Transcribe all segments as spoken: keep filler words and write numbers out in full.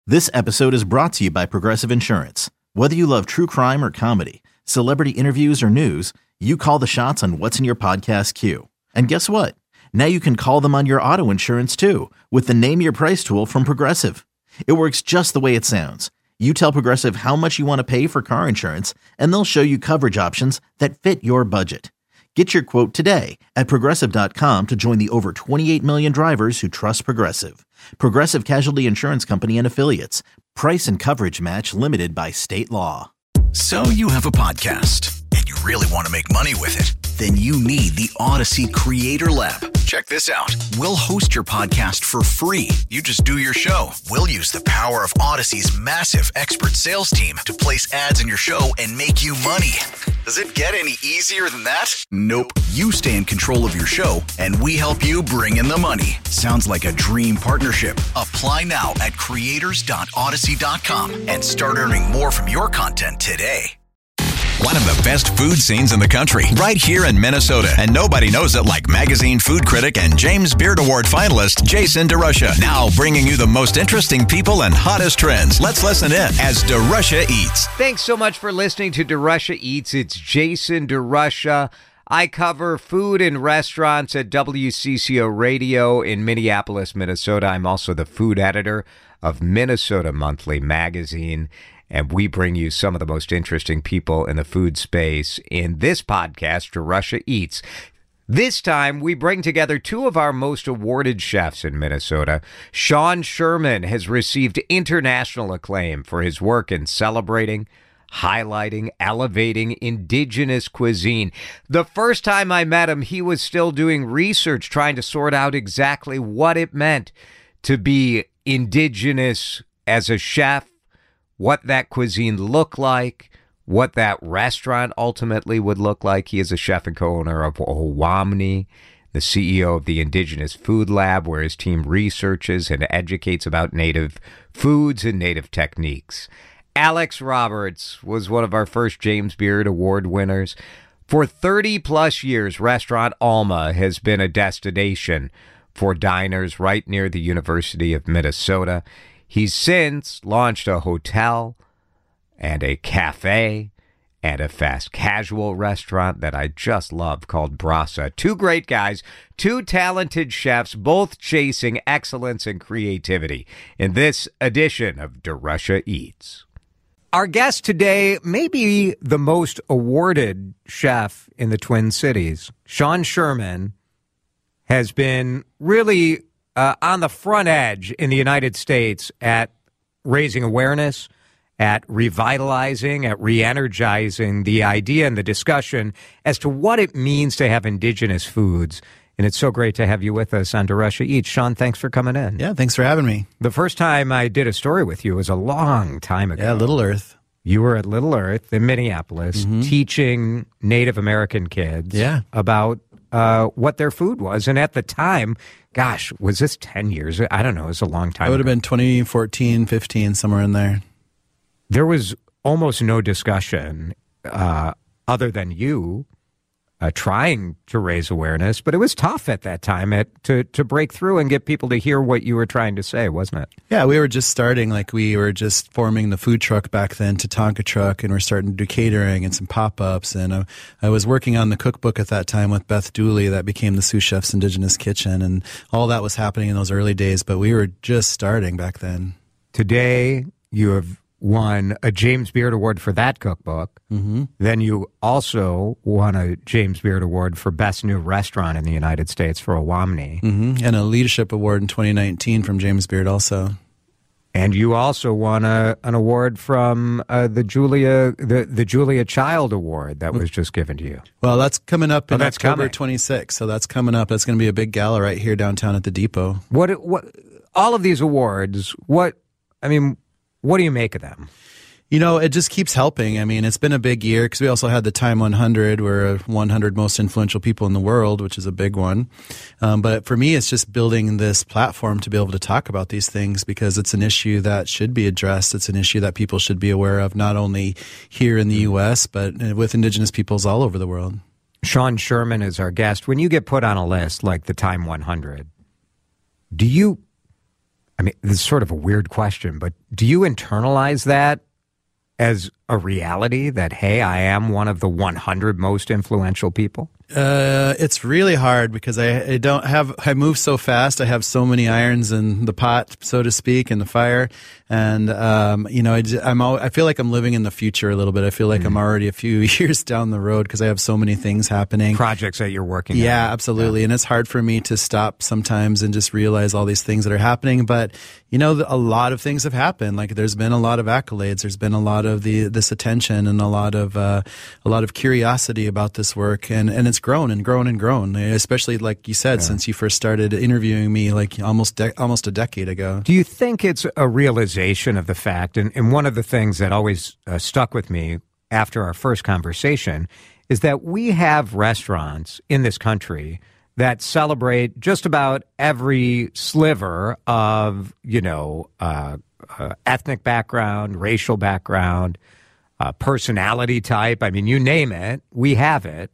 This episode is brought to you by Progressive Insurance. Whether you love true crime or comedy, celebrity interviews or news, you call the shots on what's in your podcast queue. And guess what? Now you can call them on your auto insurance too with the Name Your Price tool from Progressive. It works just the way it sounds. You tell Progressive how much you want to pay for car insurance, and they'll show you coverage options that fit your budget. Get your quote today at Progressive dot com to join the over twenty-eight million drivers who trust Progressive. Progressive Casualty Insurance Company and Affiliates. Price and coverage match limited by state law. So you have a podcast, and you really want to make money with it. Then you need the Odyssey Creator Lab. Check this out. We'll host your podcast for free. You just do your show. We'll use the power of Odyssey's massive expert sales team to place ads in your show and make you money. Does it get any easier than that? Nope. You stay in control of your show, and we help you bring in the money. Sounds like a dream partnership. Apply now at creators dot odyssey dot com and start earning more from your content today. One of the best food scenes in the country, right here in Minnesota. And nobody knows it like magazine food critic and James Beard Award finalist Jason DeRusha. Now bringing you the most interesting people and hottest trends. Let's listen in as DeRusha Eats. Thanks so much for listening to DeRusha Eats. It's Jason DeRusha. I cover food and restaurants at W C C O Radio in Minneapolis, Minnesota. I'm also the food editor of Minnesota Monthly Magazine. And we bring you some of the most interesting people in the food space in this podcast, DeRusha Eats. This time, we bring together two of our most awarded chefs in Minnesota. Sean Sherman has received international acclaim for his work in celebrating, highlighting, elevating indigenous cuisine. The first time I met him, he was still doing research, trying to sort out exactly what it meant to be indigenous as a chef, what that cuisine looked like, what that restaurant ultimately would look like. He is a chef and co-owner of Owamni, the C E O of the Indigenous Food Lab, where his team researches and educates about native foods and native techniques. Alex Roberts was one of our first James Beard Award winners. For thirty plus years, Restaurant Alma has been a destination for diners right near the University of Minnesota. He's since launched a hotel and a cafe and a fast casual restaurant that I just love called Brasa. Two great guys, two talented chefs, both chasing excellence and creativity in this edition of DeRusha Eats. Our guest today may be the most awarded chef in the Twin Cities. Sean Sherman has been really Uh, on the front edge in the United States at raising awareness, at revitalizing, at re-energizing the idea and the discussion as to what it means to have indigenous foods. And it's so great to have you with us on DeRusha Eats. Sean, thanks for coming in. Yeah, thanks for having me. The first time I did a story with you was a long time ago. Yeah, Little Earth. You were at Little Earth in Minneapolis mm-hmm. teaching Native American kids yeah. about uh, what their food was. And at the time, gosh, was this ten years? I don't know. It was a long time It would ago. have been twenty fourteen, fifteen, somewhere in there. There was almost no discussion uh, other than you uh, trying to raise awareness, but it was tough at that time at, to, to break through and get people to hear what you were trying to say, wasn't it? Yeah, we were just starting, like we were just forming the food truck back then, Tatanka Truck, and we're starting to do catering and some pop-ups. And uh, I was working on the cookbook at that time with Beth Dooley that became the Sous Chef's Indigenous Kitchen, and all that was happening in those early days, but we were just starting back then. Today, you have won a James Beard Award for that cookbook. Mm-hmm. Then you also won a James Beard Award for Best New Restaurant in the United States for Owamni. Mm-hmm. And a Leadership Award in twenty nineteen from James Beard also. And you also won a, an award from uh, the Julia the, the Julia Child Award that was just given to you. Well, that's coming up in oh, that's October twenty-sixth, so that's coming up. It's going to be a big gala right here downtown at the Depot. What what all of these awards, what I mean, what do you make of them? You know, it just keeps helping. I mean, it's been a big year because we also had the Time one hundred. We're one hundred most influential people in the world, which is a big one. Um, but for me, it's just building this platform to be able to talk about these things because it's an issue that should be addressed. It's an issue that people should be aware of, not only here in the U S, but with Indigenous peoples all over the world. Sean Sherman is our guest. When you get put on a list like the Time one hundred, do you I mean, this is sort of a weird question, but do you internalize that as a reality that, hey, I am one of the one hundred most influential people? Uh, it's really hard because I, I don't have, I move so fast. I have so many irons in the pot, so to speak, in the fire. And, um, you know, I, I'm all, I feel like I'm living in the future a little bit. I feel like mm. I'm already a few years down the road because I have so many things happening. Projects that you're working on. Yeah, absolutely. Yeah. And it's hard for me to stop sometimes and just realize all these things that are happening. But, you know, a lot of things have happened. Like there's been a lot of accolades. There's been a lot of the, this attention and a lot of, uh, a lot of curiosity about this work. And, and it's grown and grown and grown, especially like you said, yeah. since you first started interviewing me like almost de- almost a decade ago. Do you think it's a realization of the fact, and, and one of the things that always uh, stuck with me after our first conversation is that we have restaurants in this country that celebrate just about every sliver of, you know, uh, uh, ethnic background, racial background, uh, personality type. I mean, you name it, we have it.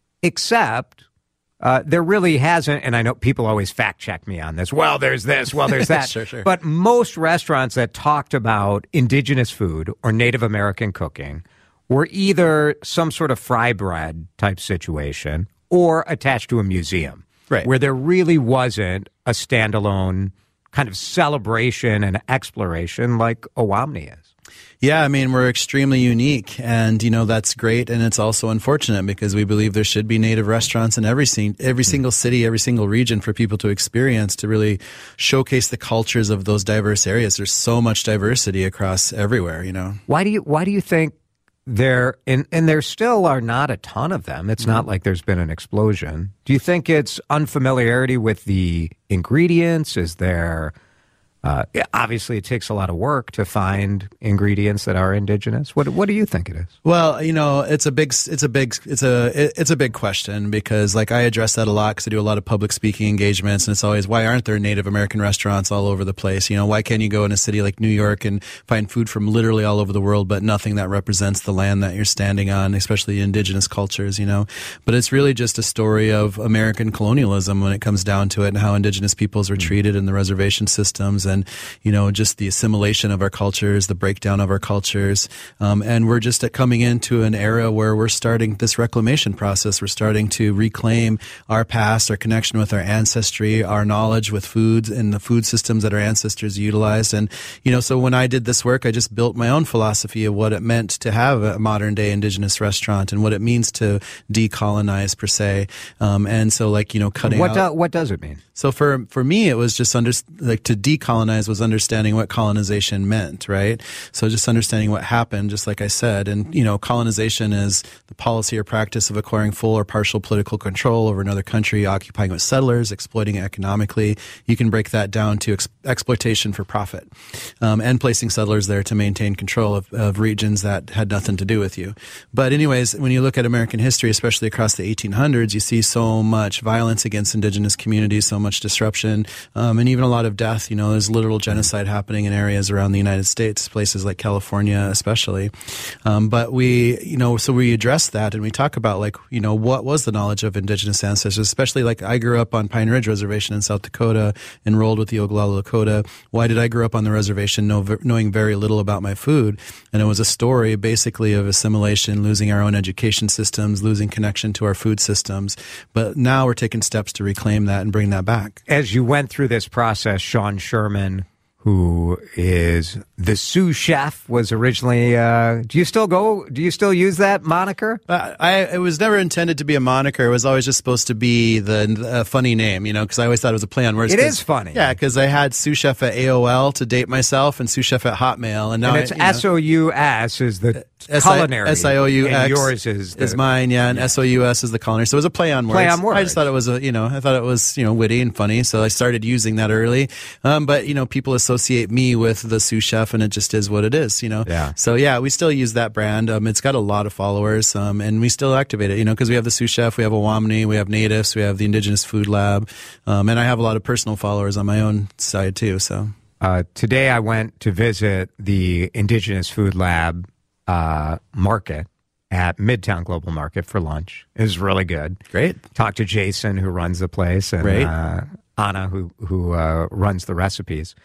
Except uh, there really hasn't, and I know people always fact check me on this. Well, there's this, well, there's that. sure, sure. But most restaurants that talked about indigenous food or Native American cooking were either some sort of fry bread type situation or attached to a museum, right, where there really wasn't a standalone kind of celebration and exploration like Owamni is. Yeah, I mean, we're extremely unique, and, you know, that's great, and it's also unfortunate because we believe there should be native restaurants in every scene, every single city, every single region for people to experience, to really showcase the cultures of those diverse areas. There's so much diversity across everywhere, you know. Why do you, why do you think there, and, and there still are not a ton of them, it's mm-hmm. not like there's been an explosion. Do you think it's unfamiliarity with the ingredients? Is there... Uh, obviously, it takes a lot of work to find ingredients that are indigenous. What What do you think it is? Well, you know, it's a big, it's a big, it's a, it's a big question because, like, I address that a lot because I do a lot of public speaking engagements, and it's always, why aren't there Native American restaurants all over the place? You know, why can't you go in a city like New York and find food from literally all over the world, but nothing that represents the land that you're standing on, especially indigenous cultures? You know, but it's really just a story of American colonialism when it comes down to it, and how indigenous peoples were mm-hmm. treated in the reservation systems. And, you know, just the assimilation of our cultures, the breakdown of our cultures. Um, and we're just coming into an era where we're starting this reclamation process. We're starting to reclaim our past, our connection with our ancestry, our knowledge with foods and the food systems that our ancestors utilized. And, you know, so when I did this work, I just built my own philosophy of what it meant to have a modern day indigenous restaurant and what it means to decolonize, per se. Um, and so, like, you know, cutting what out. Do, what does it mean? So for, for me, it was just under, like to decolonize was understanding what colonization meant, right? So just understanding what happened, just like I said. And, you know, colonization is the policy or practice of acquiring full or partial political control over another country, occupying with settlers, exploiting it economically. You can break that down to ex- exploitation for profit, um, and placing settlers there to maintain control of, of regions that had nothing to do with you. But anyways, when you look at American history, especially across the eighteen hundreds, you see so much violence against indigenous communities, so much disruption, um, and even a lot of death. You know, there's literal genocide happening in areas around the United States, places like California especially. Um, but we, you know, so we address that and we talk about, like, you know, what was the knowledge of indigenous ancestors, especially like I grew up on Pine Ridge Reservation in South Dakota, enrolled with the Oglala Lakota. Why did I grow up on the reservation know, knowing very little about my food? And it was a story basically of assimilation, losing our own education systems, losing connection to our food systems. But now we're taking steps to reclaim that and bring that back. As you went through this process, Sean Sherman, who is the sous chef, was originally, uh, do you still go, do you still use that moniker? Uh, I, it was never intended to be a moniker. It was always just supposed to be the, the funny name, you know, because I always thought it was a play on words. It is funny. Yeah, because I had sous chef at A O L to date myself and sous chef at Hotmail. And now and it's I, S O U S is the culinary. S I O U X. And yours is the, is mine, yeah, and yeah. S O U S is the culinary. So it was a play on words. Play on words. I just thought it was a, you know, I thought it was, you know, witty and funny. So I started using that early. Um, but, you know, people associate me with the sous chef, and it just is what it is, you know? Yeah. So yeah, we still use that brand. Um, it's got a lot of followers, um, and we still activate it, you know, because we have the sous chef, we have Owamni, we have natives, we have the Indigenous Food Lab, um, and I have a lot of personal followers on my own side too, so. Uh, today I went to visit the Indigenous Food Lab uh, market at Midtown Global Market for lunch. It was really good. Great. Talked to Jason, who runs the place, and Great. Uh, Anna, who, who uh, runs the recipes.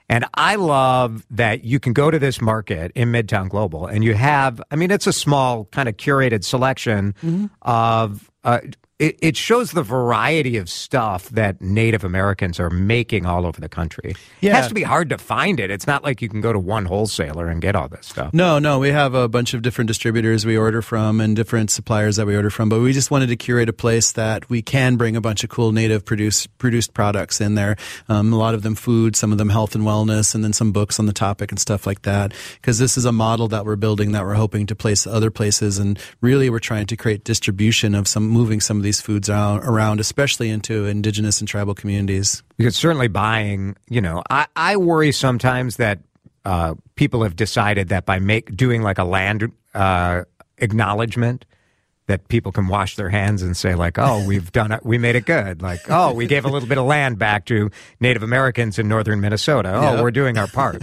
And I love that you can go to this market in Midtown Global and you have, I mean, it's a small kind of curated selection mm-hmm. of, uh, it, it shows the variety of stuff that Native Americans are making all over the country. Yeah. It has to be hard to find it. It's not like you can go to one wholesaler and get all this stuff. No, no. We have a bunch of different distributors we order from and different suppliers that we order from. But we just wanted to curate a place that we can bring a bunch of cool native produced, produced products in there. Um, a lot of them food, some of them health and wellness, and then some books on the topic and stuff like that. Because this is a model that we're building that we're hoping to place other places. And really we're trying to create distribution of some, moving some of these foods around, especially into indigenous and tribal communities. Because certainly buying, you know, I, I worry sometimes that uh, people have decided that by make doing like a land uh, acknowledgement, that people can wash their hands and say like, oh, we've done it, we made it good. Like, oh, we gave a little bit of land back to Native Americans in northern Minnesota. Oh, yep. We're doing our part.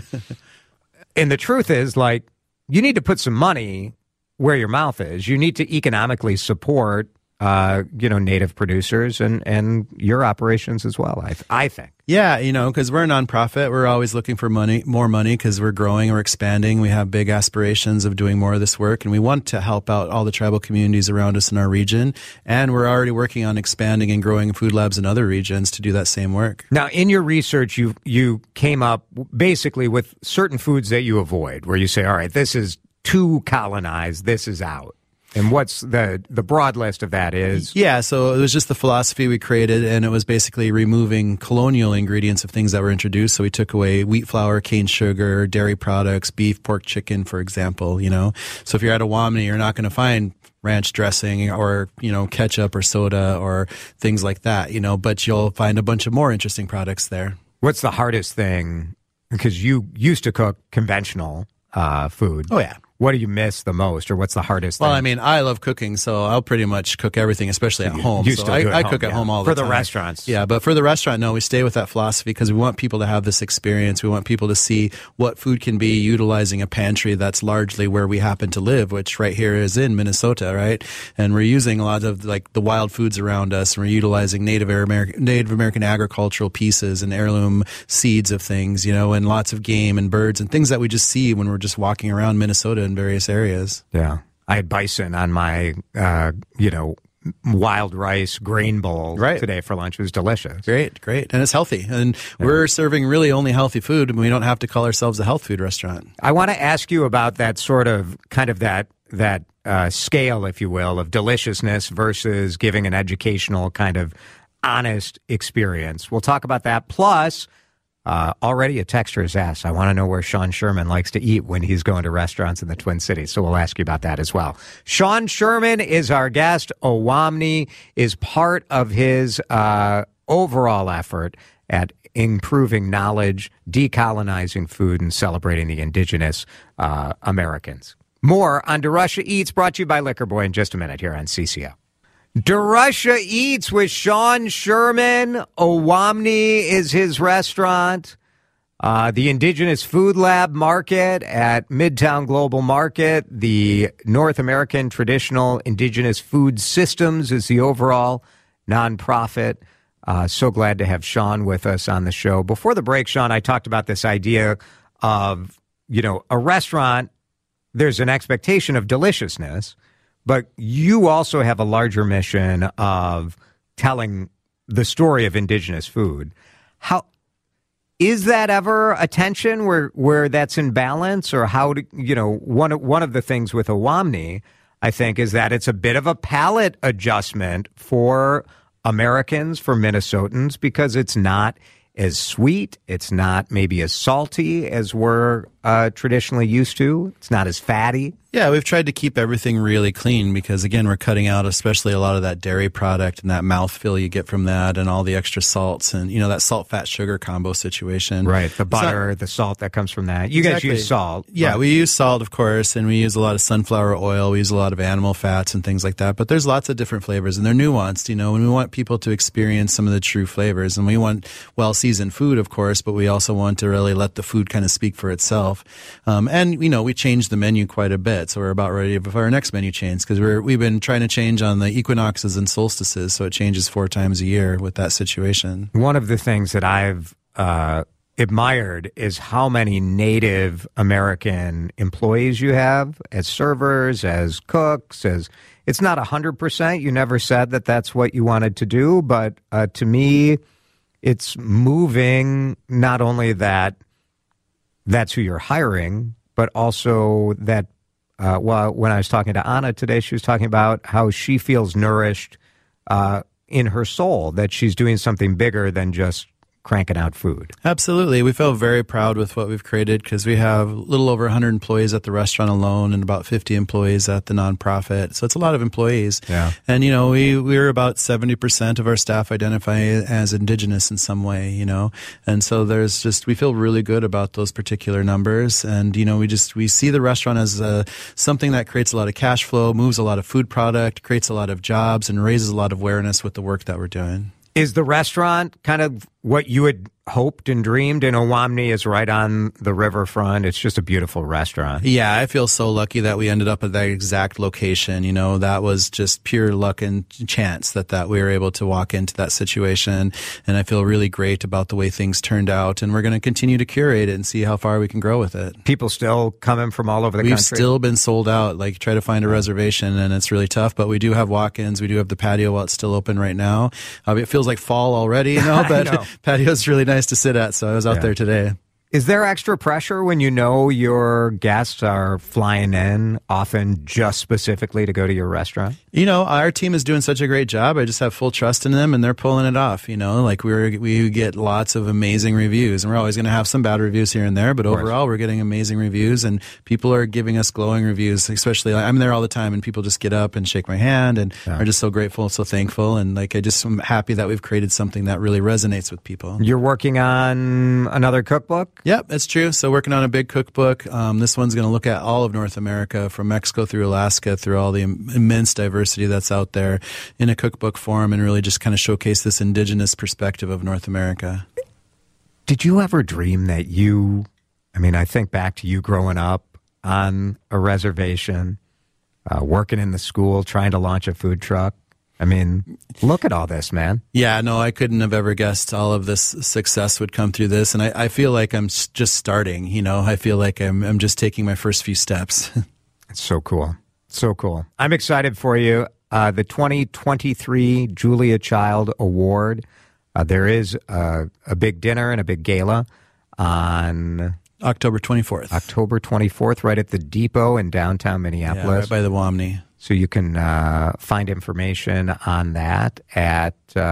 And the truth is, like, you need to put some money where your mouth is. You need to economically support Uh, you know, native producers and, and your operations as well, I, th- I think. Yeah, you know, because we're a nonprofit. We're always looking for money, more money, because we're growing, we're expanding. We have big aspirations of doing more of this work, and we want to help out all the tribal communities around us in our region. And we're already working on expanding and growing food labs in other regions to do that same work. Now, in your research, you you came up basically with certain foods that you avoid, where you say, all right, this is too colonized, this is out. And what's the the broad list of that is? Yeah, so it was just the philosophy we created, and it was basically removing colonial ingredients of things that were introduced. So we took away wheat flour, cane sugar, dairy products, beef, pork, chicken, for example, you know. So if you're at Owamni, you're not going to find ranch dressing or, you know, ketchup or soda or things like that, you know, but you'll find a bunch of more interesting products there. What's the hardest thing? Because you used to cook conventional uh, food. Oh, yeah. What do you miss the most, or what's the hardest well, thing? I mean, I love cooking, so I'll pretty much cook everything, especially at you, home. You so still I, do at I home, cook at yeah. home all the for time. For the restaurants. Yeah, but for the restaurant, no, we stay with that philosophy because we want people to have this experience. We want people to see what food can be utilizing a pantry that's largely where we happen to live, which right here is in Minnesota, right? And we're using a lot of like the wild foods around us, and we're utilizing Native American, Native American agricultural pieces and heirloom seeds of things, you know, and lots of game and birds and things that we just see when we're just walking around Minnesota in various areas. Yeah. I had bison on my, uh, you know, wild rice grain bowl right. today for lunch. It was delicious. Great, great. And it's healthy. And yeah. we're serving really only healthy food, and we don't have to call ourselves a health food restaurant. I want to ask you about that sort of, kind of that, that uh, scale, if you will, of deliciousness versus giving an educational kind of honest experience. We'll talk about that. Plus, Uh, already a texter has asked, I want to know where Sean Sherman likes to eat when he's going to restaurants in the Twin Cities. So we'll ask you about that as well. Sean Sherman is our guest. Owamni is part of his uh, overall effort at improving knowledge, decolonizing food, and celebrating the indigenous uh, Americans. More on DeRusha Eats, brought to you by Liquor Boy in just a minute here on C C O. DeRusha Eats with Sean Sherman. Owamni is his restaurant. Uh, the Indigenous Food Lab Market at Midtown Global Market. The North American Traditional Indigenous Food Systems is the overall nonprofit. Uh, so glad to have Sean with us on the show. Before the break, Sean, I talked about this idea of, you know, a restaurant, there's an expectation of deliciousness. But you also have a larger mission of telling the story of indigenous food. How is that ever a tension where where that's in balance, or how do you know one of, one of the things with Owamni, I think, is that it's a bit of a palate adjustment for Americans, for Minnesotans, because it's not as sweet, it's not maybe as salty as we're uh, traditionally used to. It's not as fatty. Yeah, we've tried to keep everything really clean because, again, we're cutting out especially a lot of that dairy product and that mouthfeel you get from that and all the extra salts and, you know, that salt, fat, sugar combo situation. Right, the butter, not, the salt that comes from that. You exactly. guys use salt. Yeah, but. we use salt, of course, and we use a lot of sunflower oil. We use a lot of animal fats and things like that. But there's lots of different flavors, and they're nuanced, you know, and we want people to experience some of the true flavors. And we want well-seasoned food, of course, but we also want to really let the food kind of speak for itself. Um, and, you know, we changed the menu quite a bit, so we're about ready for our next menu change because we're we've been trying to change on the equinoxes and solstices, so it changes four times a year with that situation. One of the things that I've uh, admired is how many Native American employees you have as servers, as cooks, as it's not one hundred percent. You never said that that's what you wanted to do, but uh, to me, it's moving not only that that's who you're hiring, but also that, uh, well, when I was talking to Anna today, she was talking about how she feels nourished uh, in her soul, that she's doing something bigger than just cranking out food. Absolutely. We feel very proud with what we've created because we have a little over one hundred employees at the restaurant alone and about fifty employees at the nonprofit. So it's a lot of employees. Yeah. And, you know, we, we're about seventy percent of our staff identify as Indigenous in some way, you know. And so there's just, we feel really good about those particular numbers. And, you know, we just, we see the restaurant as a, something that creates a lot of cash flow, moves a lot of food product, creates a lot of jobs, and raises a lot of awareness with the work that we're doing. Is the restaurant kind of what you had hoped and dreamed? And Owamni is right on the riverfront. It's just a beautiful restaurant. Yeah, I feel so lucky that we ended up at that exact location. You know, that was just pure luck and chance that, that we were able to walk into that situation. And I feel really great about the way things turned out. And we're going to continue to curate it and see how far we can grow with it. People still coming from all over the We've country? We've still been sold out. Like, try to find a reservation, and it's really tough. But we do have walk-ins. We do have the patio while it's still open right now. Uh, it feels like fall already, you know, but know. Patio is really nice to sit at. So I was out yeah. there today. Is there extra pressure when you know your guests are flying in often just specifically to go to your restaurant? You know, our team is doing such a great job. I just have full trust in them, and they're pulling it off. You know, like we're, we get lots of amazing reviews, and we're always going to have some bad reviews here and there, but overall we're getting amazing reviews, and people are giving us glowing reviews, especially I'm there all the time, and people just get up and shake my hand and yeah. are just so grateful, so thankful, and like I just am happy that we've created something that really resonates with people. You're working on another cookbook? Yep, that's true. So working on a big cookbook. Um, this one's going to look at all of North America, from Mexico through Alaska, through all the im- immense diversity that's out there in a cookbook form, and really just kind of showcase this indigenous perspective of North America. Did you ever dream that you, I mean, I think back to you growing up on a reservation, uh, working in the school, trying to launch a food truck. I mean, look at all this, man. Yeah, no, I couldn't have ever guessed all of this success would come through this. And I, I feel like I'm just starting, you know, I feel like I'm, I'm just taking my first few steps. It's so cool. So cool. I'm excited for you. Uh, the twenty twenty-three Julia Child Award. Uh, there is a, a big dinner and a big gala on October twenty-fourth. October twenty-fourth, right at the Depot in downtown Minneapolis. Yeah, right by the Owamni. So you can uh, find information on that at,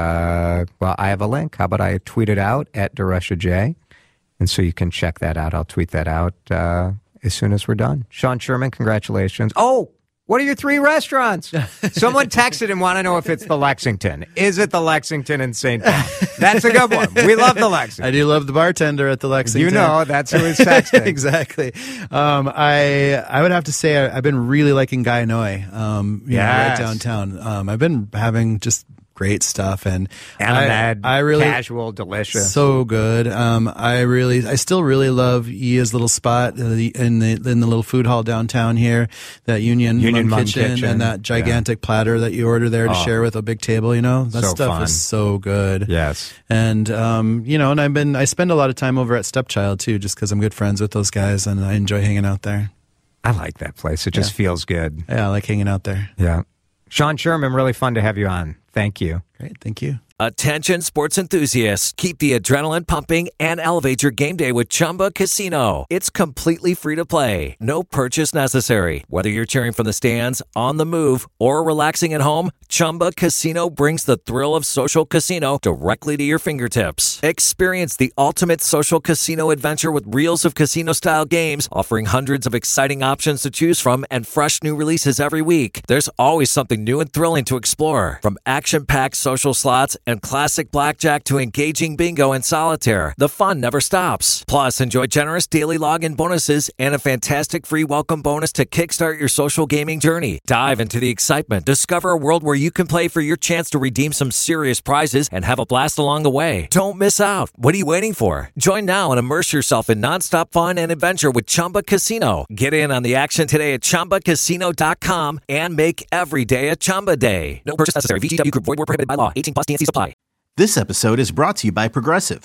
uh, well, I have a link. How about I tweet it out at Darusha J? And so you can check that out. I'll tweet that out uh, as soon as we're done. Sean Sherman, congratulations. Oh, what are your three restaurants? Someone texted and want to know if it's the Lexington. Is it the Lexington in Saint Paul? That's a good one. We love the Lexington. I do love the bartender at the Lexington. You know, that's who is texting. Exactly. Um, I I would have to say I, I've been really liking Gai Noi, um, you yes. know, right downtown. Um, I've been having just great stuff, and Animad, I, I really casual, delicious, so good. Um, I really, I still really love Ia's little spot in the in the, in the little food hall downtown here, that Union, Union Mung Mung kitchen, kitchen, and that gigantic yeah. platter that you order there to oh. share with a big table. You know, that so stuff fun. is so good. Yes, and um, you know, and I've been, I spend a lot of time over at Stepchild too, just because I'm good friends with those guys, and I enjoy hanging out there. I like that place. It just yeah. feels good. Yeah, I like hanging out there. Yeah. Sean Sherman, really fun to have you on. Thank you. Great. Thank you. Attention sports enthusiasts. Keep the adrenaline pumping and elevate your game day with Chumba Casino. It's completely free to play. No purchase necessary. Whether you're cheering from the stands, on the move, or relaxing at home, Chumba Casino brings the thrill of social casino directly to your fingertips. Experience the ultimate social casino adventure with reels of casino-style games, offering hundreds of exciting options to choose from and fresh new releases every week. There's always something new and thrilling to explore. From action-packed social slots and classic blackjack to engaging bingo and solitaire, the fun never stops. Plus, enjoy generous daily login bonuses and a fantastic free welcome bonus to kickstart your social gaming journey. Dive into the excitement. Discover a world where you can play for your chance to redeem some serious prizes and have a blast along the way. Don't miss out. What are you waiting for? Join now and immerse yourself in nonstop fun and adventure with Chumba Casino. Get in on the action today at Chumba Casino dot com and make every day a Chumba day. No purchase necessary. V G W Group. Void where prohibited by law. eighteen plus. T N C apply. This episode is brought to you by Progressive.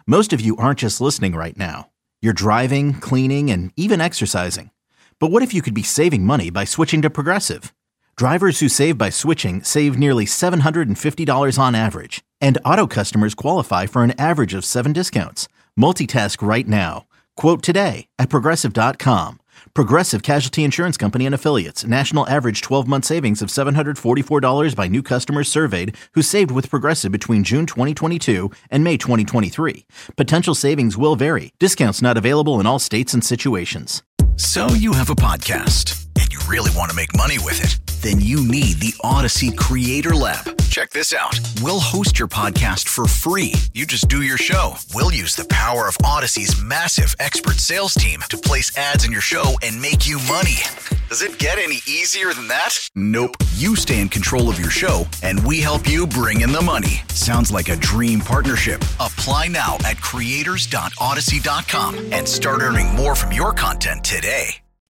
Most of you aren't just listening right now. You're driving, cleaning, and even exercising. But what if you could be saving money by switching to Progressive? Drivers who save by switching save nearly seven hundred fifty dollars on average. And auto customers qualify for an average of seven discounts. Multitask right now. Quote today at Progressive dot com. Progressive Casualty Insurance Company and Affiliates. National average twelve-month savings of seven hundred forty-four dollars by new customers surveyed who saved with Progressive between June twenty twenty-two and May twenty twenty-three. Potential savings will vary. Discounts not available in all states and situations. So you have a podcast and you really want to make money with it. Then you need the Odyssey Creator Lab. Check this out. We'll host your podcast for free. You just do your show. We'll use the power of Odyssey's massive expert sales team to place ads in your show and make you money. Does it get any easier than that? Nope. You stay in control of your show and we help you bring in the money. Sounds like a dream partnership. Apply now at creators dot odyssey dot com and start earning more from your content today.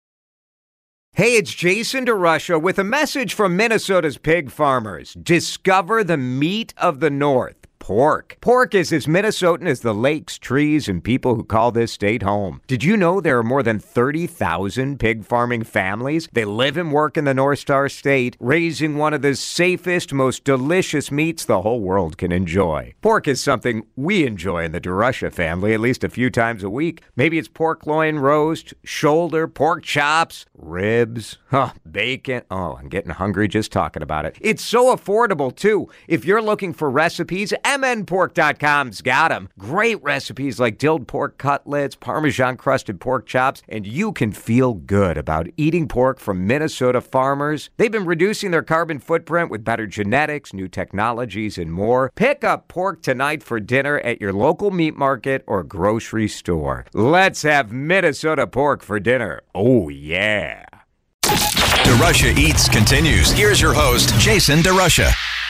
Hey, it's Jason DeRusha with a message from Minnesota's pig farmers. Discover the meat of the North. Pork. Pork is as Minnesotan as the lakes, trees, and people who call this state home. Did you know there are more than thirty thousand pig farming families? They live and work in the North Star State, raising one of the safest, most delicious meats the whole world can enjoy. Pork is something we enjoy in the DeRusha family at least a few times a week. Maybe it's pork loin roast, shoulder, pork chops, ribs, huh, bacon. Oh, I'm getting hungry just talking about it. It's so affordable, too. If you're looking for recipes, M N pork dot com's got them. Great recipes like dilled pork cutlets, Parmesan-crusted pork chops, and you can feel good about eating pork from Minnesota farmers. They've been reducing their carbon footprint with better genetics, new technologies, and more. Pick up pork tonight for dinner at your local meat market or grocery store. Let's have Minnesota pork for dinner. Oh, yeah. DeRusha Eats continues. Here's your host, Jason DeRusha.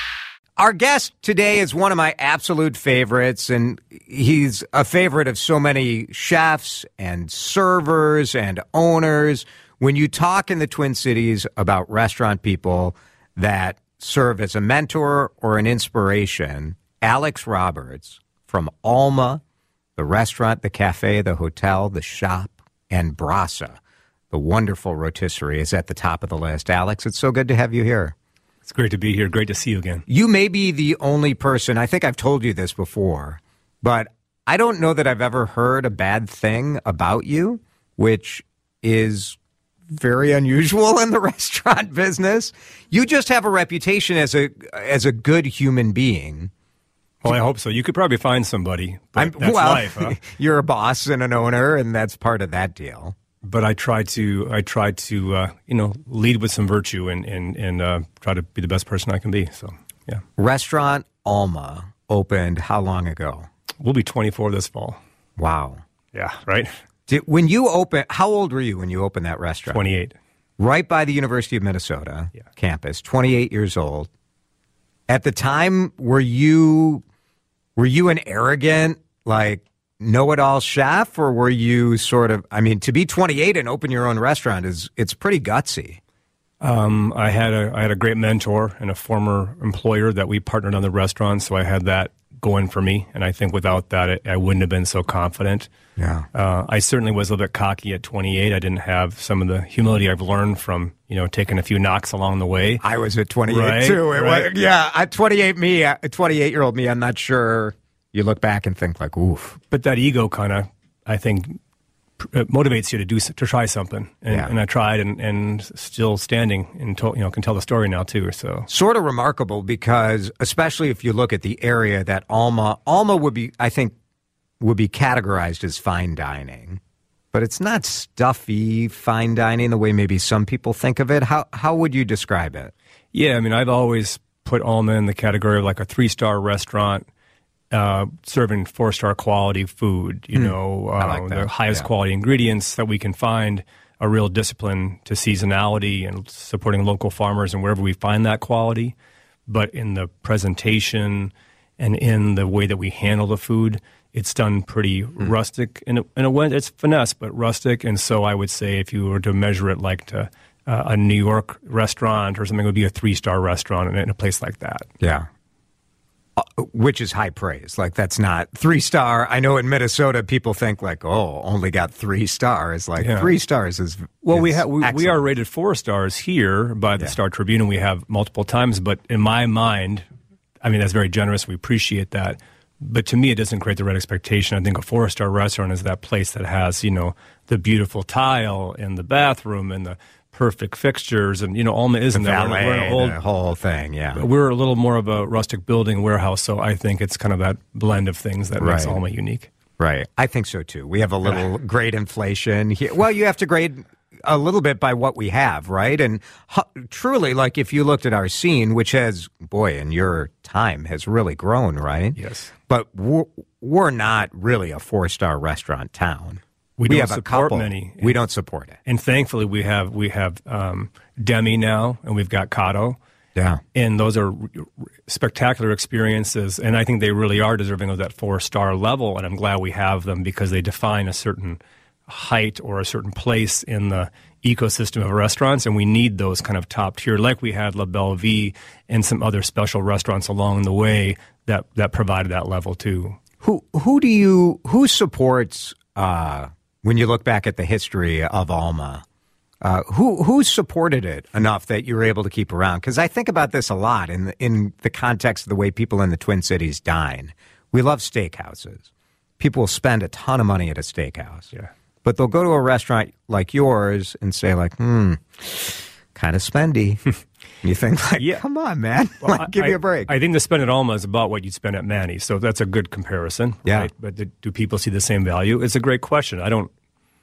Our guest today is one of my absolute favorites, and he's a favorite of so many chefs and servers and owners. When you talk in the Twin Cities about restaurant people that serve as a mentor or an inspiration, Alex Roberts from Alma, the restaurant, the cafe, the hotel, the shop, and Brasa, the wonderful rotisserie, is at the top of the list. Alex, it's so good to have you here. It's great to be here. Great to see you again. You may be the only person, I think I've told you this before, but I don't know that I've ever heard a bad thing about you, which is very unusual in the restaurant business. You just have a reputation as a as a good human being. Well, I hope so. You could probably find somebody, but I'm, that's well, life, huh? You're a boss and an owner, and that's part of that deal. But I try to, I try to, uh, you know, lead with some virtue and and and uh, try to be the best person I can be. So, yeah. Restaurant Alma opened how long ago? We'll be twenty-four this fall. Wow. Yeah, right? Did, when you opened, how old were you when you opened that restaurant? twenty-eight. Right by the University of Minnesota yeah. campus, twenty-eight years old. At the time, were you were you an arrogant, like, know-it-all chef, or were you sort of, I mean, to be twenty-eight and open your own restaurant is, it's pretty gutsy. Um, I had a I had a great mentor and a former employer that we partnered on the restaurant, so I had that going for me. And I think without that, it, I wouldn't have been so confident. Yeah. Uh, I certainly was a little bit cocky at twenty-eight. I didn't have some of the humility I've learned from, you know, taking a few knocks along the way. I was at twenty-eight right, too. It right. was, yeah, at twenty-eight me, at twenty-eight-year-old me, I'm not sure. You look back and think like, oof. But that ego kind of, I think, pr- motivates you to do to try something. And, Yeah. and I tried, and, and still standing, and to, you know, can tell the story now too. So Sort of remarkable because, especially if you look at the area that Alma, Alma would be, I think, would be categorized as fine dining, but it's not stuffy fine dining the way maybe some people think of it. How how would you describe it? yeah, I mean, I've always put Alma in the category of like a three-star restaurant. Uh, serving four-star quality food, you mm. know, uh, like the highest yeah. quality ingredients that we can find, a real discipline to seasonality and supporting local farmers and wherever we find that quality. But in the presentation and in the way that we handle the food, it's done pretty mm. rustic. In a, in a way, it's finesse, but rustic. And so I would say if you were to measure it like to uh, a New York restaurant or something, it would be a three-star restaurant in, in a place like that. Yeah. Uh, which is high praise. Like, that's not three star. I know in Minnesota people think like, oh, only got three stars. Like yeah. three stars is well. is we have we, we are rated four stars here by the yeah. Star Tribune, and we have multiple times. But in my mind, I mean, that's very generous. We appreciate that. But to me, it doesn't create the right expectation. I think a four star restaurant is that place that has, you know, the beautiful tile in the bathroom and the perfect fixtures, and you know, Alma isn't that. Valet, we're, we're old, the whole thing, yeah. We're a little more of a rustic building warehouse, so I think it's kind of that blend of things that right. makes Alma unique. Right, I think so too. We have a little grade inflation here. Well, you have to grade a little bit by what we have, right? And hu- truly, like if you looked at our scene, which has, boy, in your time has really grown, right? Yes. But we're, we're not really a four star restaurant town. We, we don't have support a couple. many. We don't support it. And thankfully, we have we have um, Demi now, and we've got Cotto. Yeah. And those are spectacular experiences, and I think they really are deserving of that four-star level, and I'm glad we have them because they define a certain height or a certain place in the ecosystem of restaurants, and we need those kind of top tier, like we had La Belle Vie and some other special restaurants along the way that, that provided that level too. Who who do you, who supports... Uh, when you look back at the history of Alma, uh, who who supported it enough that you were able to keep around? Because I think about this a lot in the, in the context of the way people in the Twin Cities dine. We love steakhouses. People will spend a ton of money at a steakhouse. Yeah. But they'll go to a restaurant like yours and say, like, hmm, kind of spendy. You think, like, yeah. come on, man. Well, like, give I, me a break. I think the spend at Alma is about what you'd spend at Manny, so that's a good comparison. Yeah. Right? But do, do people see the same value? It's a great question. I don't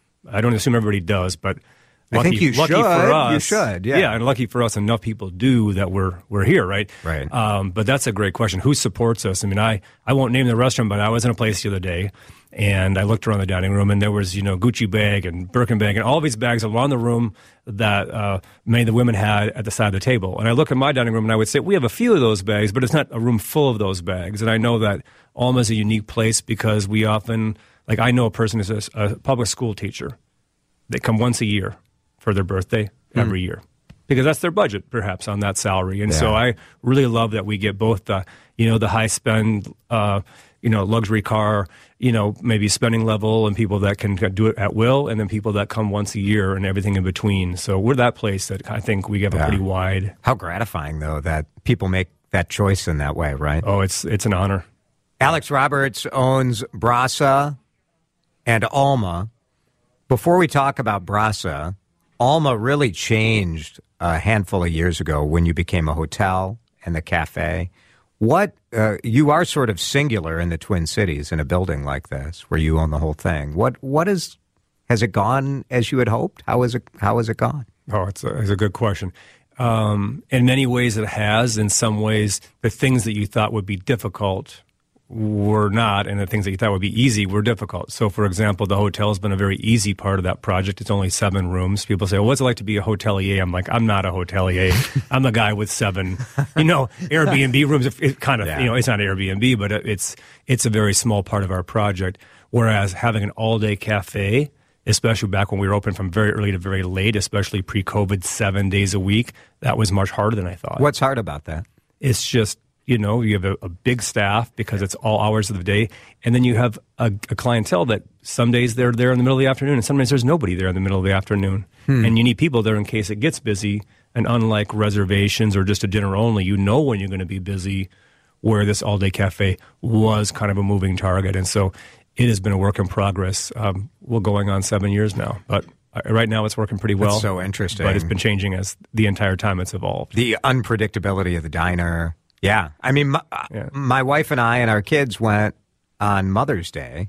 I don't assume everybody does, but lucky, I think you lucky should. For us, you should, yeah. Yeah, and lucky for us, enough people do that we're we're here, right? Right. Um, but that's a great question. Who supports us? I mean, I, I won't name the restaurant, but I was in a place the other day, and I looked around the dining room, and there was, you know, Gucci bag and Birkin bag and all these bags around the room that uh, many of the women had at the side of the table. And I look at my dining room, and I would say, we have a few of those bags, but it's not a room full of those bags. And I know that Alma is a unique place because we often, like I know a person who's a, a public school teacher. They come once a year for their birthday every mm. year because that's their budget, perhaps, on that salary. And yeah. so I really love that we get both the, you know, the high spend, uh, you know, luxury car, you know, maybe spending level and people that can do it at will, and then people that come once a year and everything in between. So we're that place that I think we have yeah. a pretty wide. How gratifying, though, that people make that choice in that way, right? Oh, it's it's an honor. Alex Roberts owns Brasa and Alma. Before we talk about Brasa, Alma really changed a handful of years ago when you became a hotel and the cafe. What uh, you are sort of singular in the Twin Cities in a building like this where you own the whole thing. What what is has it gone as you had hoped? How is it how has it gone? Oh, it's a, it's a good question. Um, in many ways, it has. In some ways, the things that you thought would be difficult were not, and the things that you thought would be easy were difficult. So, for example, the hotel has been a very easy part of that project. It's only seven rooms. People say, well, what's it like to be a hotelier? I'm like, I'm not a hotelier. I'm the guy with seven, you know, Airbnb rooms. It kind of, yeah. you know, it's not Airbnb, but it's it's a very small part of our project. Whereas having an all-day cafe, especially back when we were open from very early to very late, especially pre-COVID, seven days a week, that was much harder than I thought. What's hard about that? It's just, you know, you have a, a big staff because it's all hours of the day, and then you have a, a clientele that some days they're there in the middle of the afternoon, and sometimes there's nobody there in the middle of the afternoon. Hmm. And you need people there in case it gets busy, and unlike reservations or just a dinner only, you know when you're going to be busy, where this all-day cafe was kind of a moving target. And so it has been a work in progress. Um, we're going on seven years now, but right now it's working pretty well. That's so interesting. But it's been changing as the entire time it's evolved. The unpredictability of the diner. Yeah. I mean, my, yeah. my wife and I and our kids went on Mother's Day,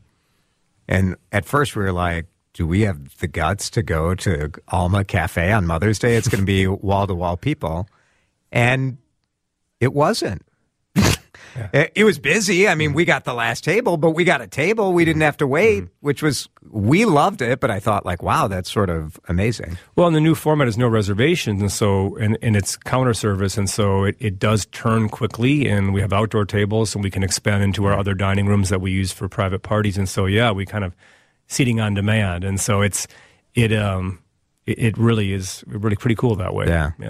and at first we were like, do we have the guts to go to Alma Cafe on Mother's Day? It's going to be wall-to-wall people. And it wasn't. Yeah. It, it was busy. I mean, we got the last table, but we got a table. We didn't have to wait, mm-hmm. which was, we loved it, but I thought like, wow, that's sort of amazing. Well, and the new format is no reservations, and so, and, and it's counter service, and so it, it does turn quickly, and we have outdoor tables, and we can expand into our other dining rooms that we use for private parties, and so, yeah, we kind of seating on demand, and so it's, it, um, it, it really is really pretty cool that way. Yeah. Yeah.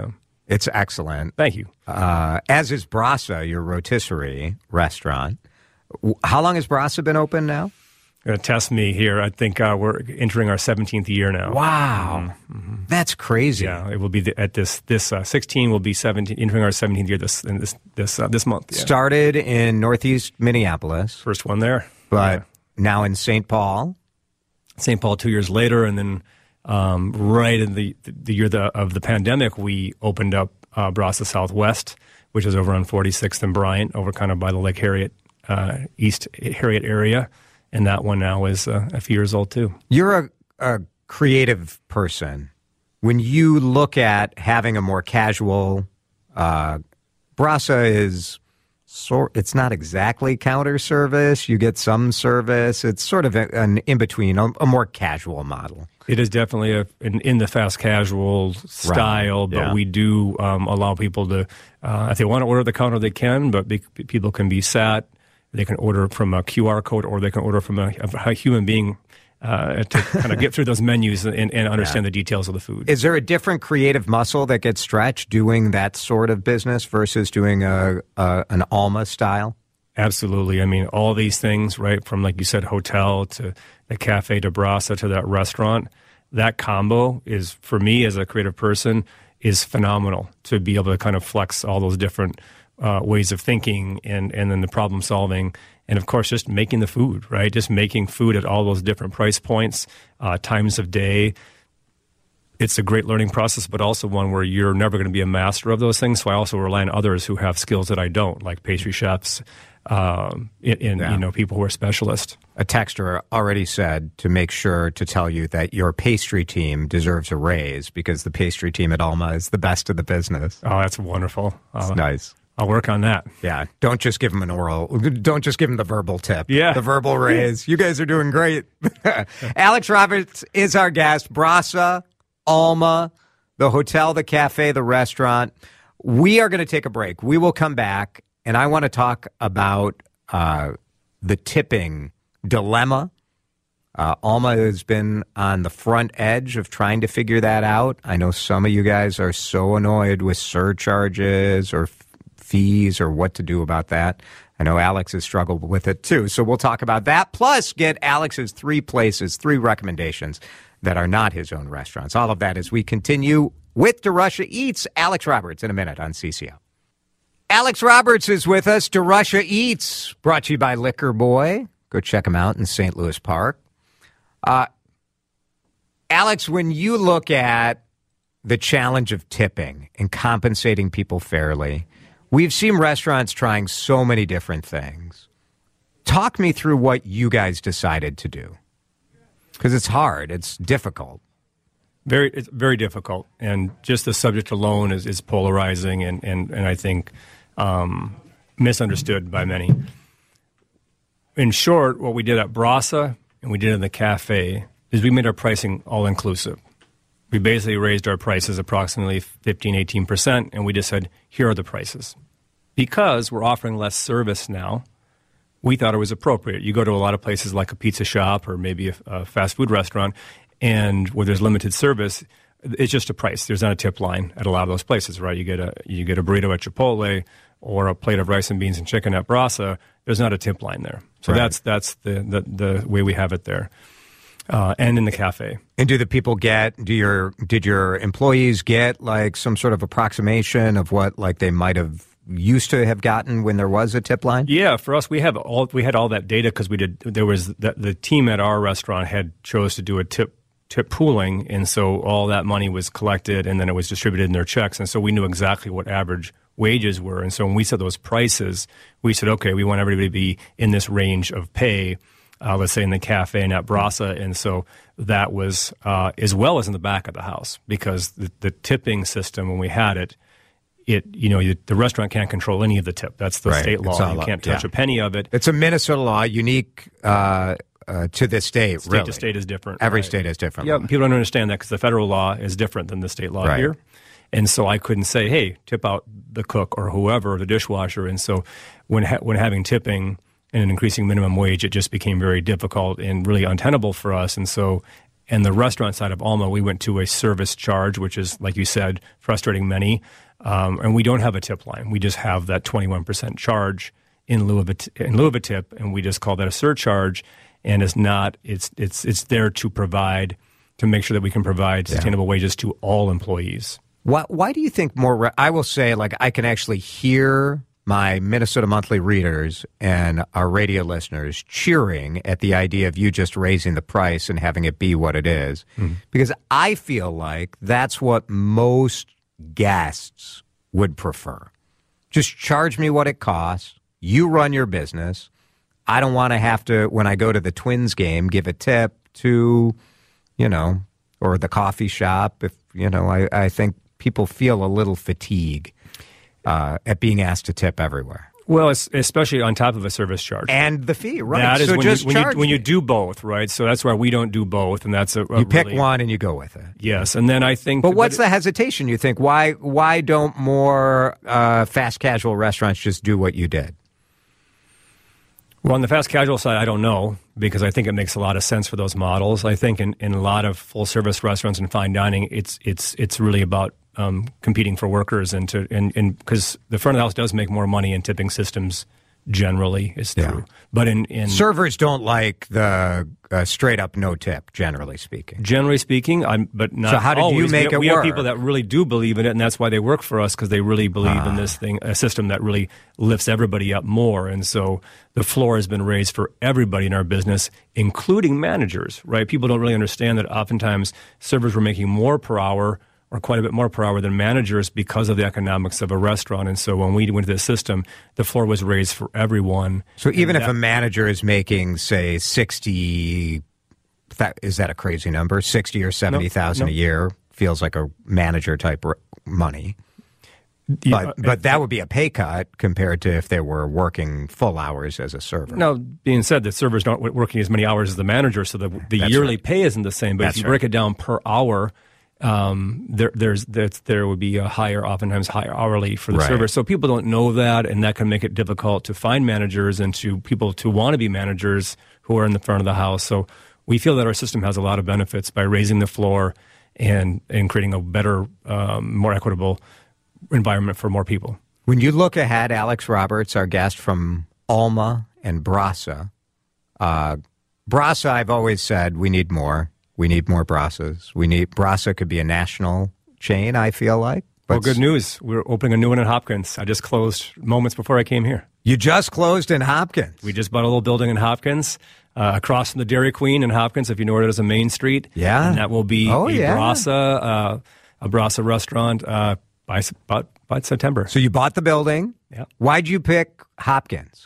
It's excellent. Thank you. Uh, as is Brasa, your rotisserie restaurant. How long has Brasa been open now? Going to test me here. I think uh, we're entering our seventeenth year now. Wow, mm-hmm. That's crazy. Yeah, it will be the, at this this uh, sixteen will be seventeen, entering our seventeenth year this in this this uh, this month. Yeah. Started in Northeast Minneapolis, first one there, but yeah. Now in Saint Paul. Saint Paul two years later, and then um, right in the the year the, of the pandemic, we opened up uh, Brasa Southwest, which is over on forty-sixth and Bryant, over kind of by the Lake Harriet uh, East Harriet area. And that one now is uh, a few years old, too. You're a, a creative person. When you look at having a more casual, uh, Brasa is, sort. it's not exactly counter service. You get some service. It's sort of a, an in-between, a, a more casual model. It is definitely a, in, in the fast casual style, right. But yeah. we do um, allow people to, uh, if they want to order at the counter, they can, but be, people can be sat. They can order from a Q R code, or they can order from a, a human being uh, to kind of get through those menus and, and understand yeah. the details of the food. Is there a different creative muscle that gets stretched doing that sort of business versus doing a, a an Alma style? Absolutely. I mean, all these things, right, from, like you said, hotel to the cafe to Brasa to that restaurant, that combo is, for me as a creative person, is phenomenal to be able to kind of flex all those different Uh, ways of thinking and, and then the problem solving. And of course, just making the food, right? Just making food at all those different price points, uh, times of day. It's a great learning process, but also one where you're never going to be a master of those things. So I also rely on others who have skills that I don't, like pastry chefs um, and, and yeah. you know, people who are specialists. A texter already said to make sure to tell you that your pastry team deserves a raise because the pastry team at Alma is the best of the business. Oh, that's wonderful. It's uh, nice. I'll work on that. Yeah. Don't just give them an oral. Don't just give them the verbal tip. Yeah. The verbal raise. You guys are doing great. Alex Roberts is our guest. Brasa, Alma, the hotel, the cafe, the restaurant. We are going to take a break. We will come back, and I want to talk about uh, the tipping dilemma. Uh, Alma has been on the front edge of trying to figure that out. I know some of you guys are so annoyed with surcharges or fees or what to do about that. I know Alex has struggled with it too. So we'll talk about that. Plus, get Alex's three places, three recommendations that are not his own restaurants. All of that as we continue with DeRusha Eats. Alex Roberts in a minute on C C O. Alex Roberts is with us. DeRusha Eats, brought to you by Liquor Boy. Go check him out in Saint Louis Park. Uh, Alex, when you look at the challenge of tipping and compensating people fairly, we've seen restaurants trying so many different things. Talk me through what you guys decided to do. Because it's hard. It's difficult. Very, it's very difficult. And just the subject alone is, is polarizing and, and, and I think um, misunderstood by many. In short, what we did at Brasa and we did in the cafe is we made our pricing all-inclusive. We basically raised our prices approximately fifteen, eighteen percent, and we just said, here are the prices. Because we're offering less service now, we thought it was appropriate. You go to a lot of places like a pizza shop or maybe a, a fast food restaurant, and where there's limited service, it's just a price. There's not a tip line at a lot of those places, right? You get a you get a burrito at Chipotle or a plate of rice and beans and chicken at Brasa. There's not a tip line there. So right. that's that's the, the, the way we have it there. Uh, and in the cafe. And do the people get, do your, did your employees get like some sort of approximation of what like they might have used to have gotten when there was a tip line? Yeah, for us, we have all, we had all that data because we did, there was, the, the team at our restaurant had chose to do a tip, tip pooling. And so all that money was collected and then it was distributed in their checks. And so we knew exactly what average wages were. And so when we set those prices, we said, okay, we want everybody to be in this range of pay. Uh, let's say in the cafe and at Brasa, and so that was uh, as well as in the back of the house because the, the tipping system when we had it, it you know you, the restaurant can't control any of the tip. That's the right. state law. You can't touch yeah. a penny of it. It's a Minnesota law, unique uh, uh, to this state. State really. to state is different. Every right? state is different. Yeah, people don't understand that because the federal law is different than the state law right. here. And so I couldn't say, hey, tip out the cook or whoever, the dishwasher. And so when ha- when having tipping and an increasing minimum wage, it just became very difficult and really untenable for us. And so, and the restaurant side of Alma, we went to a service charge, which is, like you said, frustrating many. Um, and we don't have a tip line. We just have that twenty-one percent charge in lieu of a t- in lieu of a tip, and we just call that a surcharge. And it's not. It's it's it's there to provide to make sure that we can provide sustainable yeah. wages to all employees. Why, why do you think more? Re- I will say, like, I can actually hear my Minnesota Monthly readers and our radio listeners cheering at the idea of you just raising the price and having it be what it is, mm-hmm. because I feel like that's what most guests would prefer. Just charge me what it costs. You run your business. I don't want to have to, when I go to the Twins game, give a tip to, you know, or the coffee shop. If, you know, I, I think people feel a little fatigue uh, at being asked to tip everywhere. Well, it's especially on top of a service charge. And the fee, right. That is so when, just you, when, charge you, when you me. do both, right? So that's why we don't do both, and that's a, a You pick really, one and you go with it. Yes, and then I think... But what's the hesitation, you think? Why, why don't more uh, fast casual restaurants just do what you did? Well, on the fast casual side, I don't know, because I think it makes a lot of sense for those models. I think in, in a lot of full-service restaurants and fine dining, it's it's it's really about um, competing for workers, and to and because the front of the house does make more money in tipping systems generally, is true. Yeah. But in, in servers don't like the uh, straight up no tip, generally speaking. Generally speaking, I'm, but not So how did always. you make we, it we work? have people that really do believe in it, and that's why they work for us, because they really believe Ah. in this thing, a system that really lifts everybody up more. And so the floor has been raised for everybody in our business, including managers, right? People don't really understand that oftentimes servers were making more per hour, or quite a bit more per hour than managers, because of the economics of a restaurant. And so when we went to the system, the floor was raised for everyone. So even And if that- a manager is making, say, sixty, that, is that a crazy number? Sixty or seventy thousand no. a year feels like a manager type r- money. Yeah, But but that would be a pay cut compared to if they were working full hours as a server. Now, being said, the servers aren't working as many hours as the manager, so the, the That's yearly right. pay isn't the same. But That's if you right. break it down per hour, um, there there's that there would be a higher, oftentimes higher hourly for the Right. server. So people don't know that, and that can make it difficult to find managers and to people to want to be managers who are in the front of the house. So we feel that our system has a lot of benefits by raising the floor and and creating a better, um, more equitable environment for more people. When you look ahead, Alex Roberts, our guest from Alma and Brasa, uh, Brasa, I've always said we need more. We need more Brasas. We need Brasa could be a national chain, I feel like. Well, good news. We're opening a new one in Hopkins. I just closed moments before I came here. You just closed in Hopkins. We just bought a little building in Hopkins, uh, across from the Dairy Queen in Hopkins, if you know where it is on Main Street. Yeah. And that will be Oh, a yeah. Brasa, uh, a Brasa restaurant uh, by, s- by, by September. So you bought the building. Yeah. Why'd you pick Hopkins?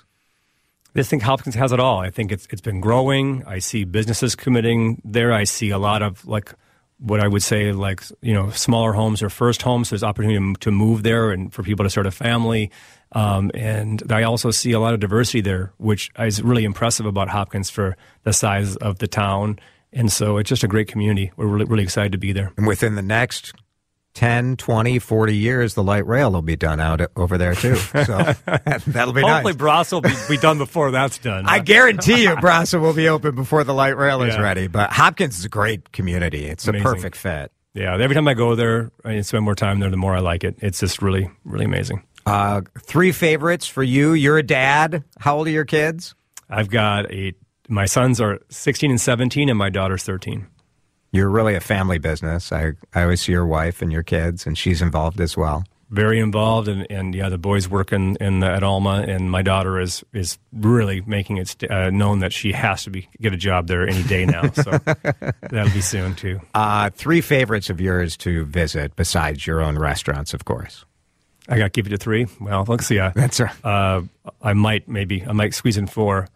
I think Hopkins has it all. I think it's it's been growing. I see businesses committing there. I see a lot of, like, what I would say, like, you know, smaller homes or first homes. There's opportunity to move there and for people to start a family. Um, and I also see a lot of diversity there, which is really impressive about Hopkins for the size of the town. And so it's just a great community. We're really, really excited to be there. And within the next ten, twenty, forty years, the light rail will be done out over there, too. So that'll be Hopefully nice. Brasa will be, be done before that's done. I guarantee you Brasa will be open before the light rail is Yeah. ready. But Hopkins is a great community. It's Amazing. a perfect fit. Yeah, every time I go there and spend more time there, the more I like it. It's just really, really amazing. Uh, three favorites for you. You're a dad. How old are your kids? I've got a, my sons are sixteen and seventeen, and my daughter's thirteen. You're really a family business. I, I always see your wife and your kids, and she's involved as well. Very involved, and, and yeah, the boys work in, in the, at Alma, and my daughter is is really making it uh, known that she has to be get a job there any day now. So that'll be soon too. Uh, three favorites of yours to visit besides your own restaurants, of course. I got to give you to three. Well, let's see. Uh, That's right. uh, I might maybe I might squeeze in four.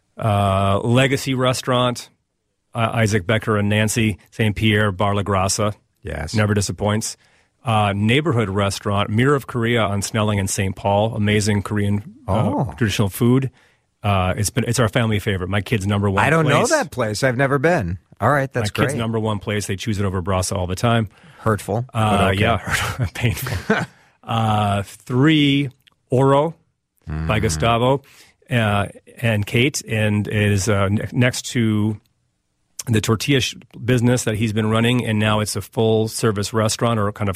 Uh, Legacy Restaurant, uh, Isaac Becker and Nancy Saint Pierre, Bar La Grassa. Yes. Never disappoints. Uh, neighborhood restaurant, Mirror of Korea on Snelling and Saint Paul. Amazing Korean uh, Oh. traditional food. Uh, it's been it's our family favorite. My kid's number one. I don't know place. that place. I've never been. All right, that's My great. kid's number one place. They choose it over Brasa all the time. Hurtful. but Uh, okay. Yeah, painful. uh, three, Oro Mm. by Gustavo uh, and Kate, and it is uh, ne- next to the tortilla sh- business that he's been running, and now it's a full service restaurant or kind of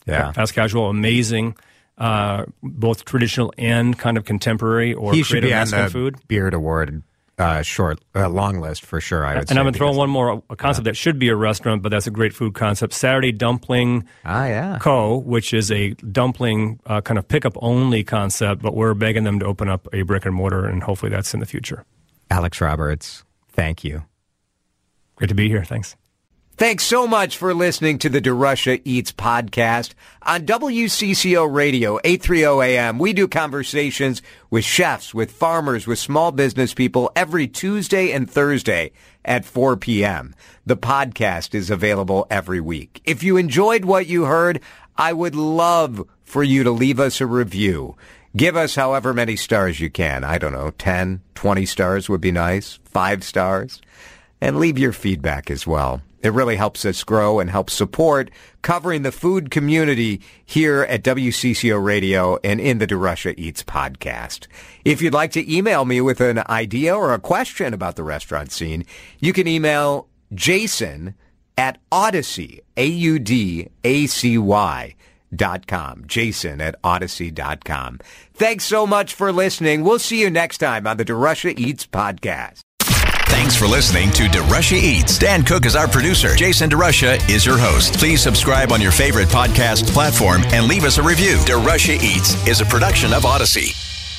Yeah. Fast casual, amazing. Uh, both traditional and kind of contemporary or he should creative be on Mexican the food. Beard Award uh, short uh, long list for sure. I would and say, I'm going to throw because- one more a concept yeah. that should be a restaurant, but that's a great food concept. Saturday Dumpling Ah, yeah. Co., which is a dumpling uh, kind of pickup only concept, but we're begging them to open up a brick and mortar, and hopefully that's in the future. Alex Roberts, thank you. Great to be here. Thanks. Thanks so much for listening to the DeRusha Eats podcast on W C C O Radio, eight thirty A M. We do conversations with chefs, with farmers, with small business people every Tuesday and Thursday at four p.m. The podcast is available every week. If you enjoyed what you heard, I would love for you to leave us a review. Give us however many stars you can. I don't know, ten, twenty stars would be nice, five stars. And leave your feedback as well. It really helps us grow and helps support covering the food community here at W C C O Radio and in the DeRusha Eats podcast. If you'd like to email me with an idea or a question about the restaurant scene, you can email Jason at Odyssey, A U D A C Y dot com. Jason at Odyssey dot com. Thanks so much for listening. We'll see you next time on the DeRusha Eats podcast. Thanks for listening to DeRusha Eats. Dan Cook is our producer. Jason DeRusha is your host. Please subscribe on your favorite podcast platform and leave us a review. DeRusha Eats is a production of Odyssey.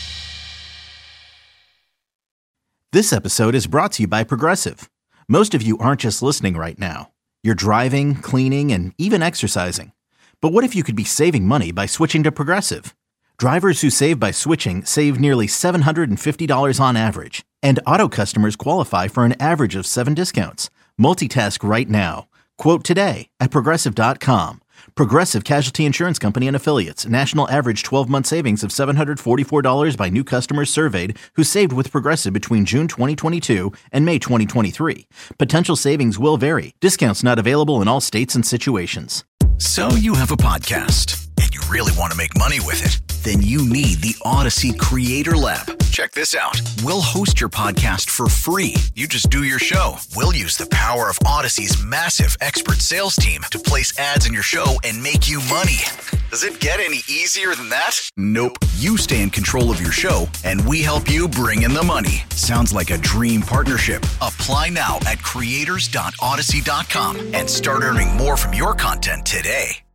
This episode is brought to you by Progressive. Most of you aren't just listening right now. You're driving, cleaning, and even exercising. But what if you could be saving money by switching to Progressive? Drivers who save by switching save nearly seven hundred fifty dollars on average. And auto customers qualify for an average of seven discounts. Multitask right now. Quote today at Progressive dot com. Progressive Casualty Insurance Company and Affiliates. National average twelve-month savings of seven hundred forty-four dollars by new customers surveyed who saved with Progressive between June twenty twenty-two and May twenty twenty-three. Potential savings will vary. Discounts not available in all states and situations. So you have a podcast and you really want to make money with it. Then you need the Odyssey Creator Lab. Check this out. We'll host your podcast for free. You just do your show. We'll use the power of Odyssey's massive expert sales team to place ads in your show and make you money. Does it get any easier than that? Nope. You stay in control of your show and we help you bring in the money. Sounds like a dream partnership. Apply now at creators dot odyssey dot com and start earning more from your content today.